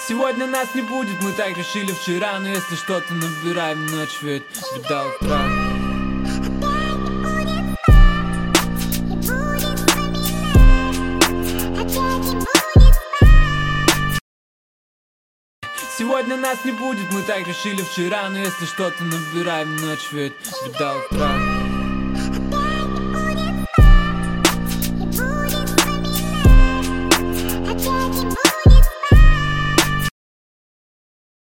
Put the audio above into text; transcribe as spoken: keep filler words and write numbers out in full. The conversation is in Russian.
Сегодня нас не будет, мы так решили вчера. Но если что-то набираем ночь, ведь до утра. Сегодня нас не будет, мы так решили вчера. Но если что-то набираем ночь, ведь до утра.